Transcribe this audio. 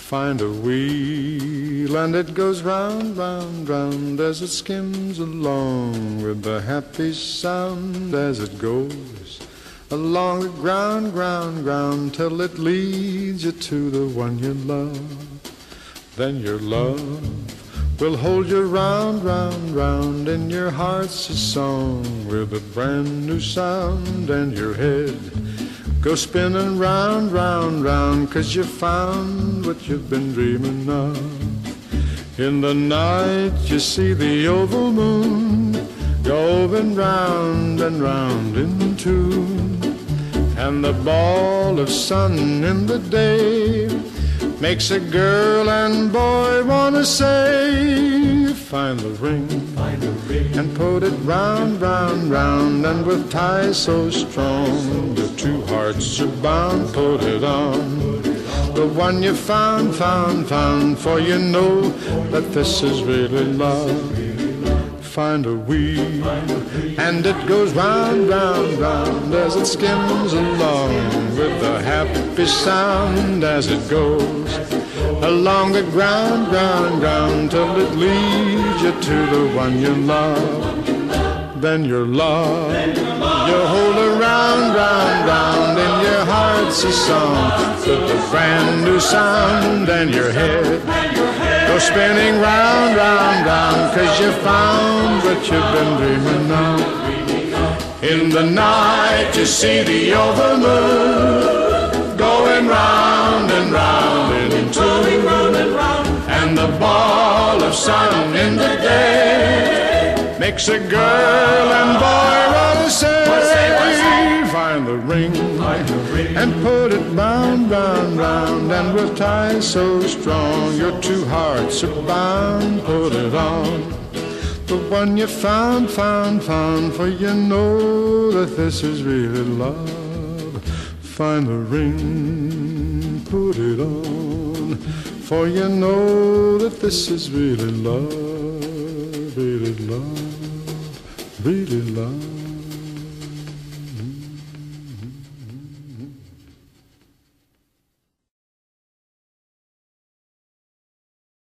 Find a wheel and it goes round, round, round as it skims along with the happy sound as it goes along the ground, ground, ground till it leads you to the one you love. Then your love will hold you round, round, round in your heart's a song with a brand new sound, and your head go spinning round, round, round 'cause you found what you've been dreaming of. In the night you see the oval moon going round and round in tune, and the ball of sun in the day makes a girl and boy wanna say, find the ring and put it round, round, round, and with ties so strong the two hearts are bound. Put it on, the one you found, found, found, for you know that this is really love. Find a wheel and it goes round, round, round as it skims along with a happy sound as it goes along the ground, ground, ground till it leads you to the one you love. Then your love, you hold her round, round, round in your heart's a song with a brand new sound, and your head go spinning round, round, round 'cause you found what you've been dreaming of. In the night you see the oval moon going round and round in tune, and the ball of sun in the day makes a girl and boy wanna say, find the ring and put it round, round, round, and with ties so strong your two hearts are bound. Put it on, the one you found, found, found, for you know that this is really love. Find the ring, put it on, for you know that this is really love, really love, really love.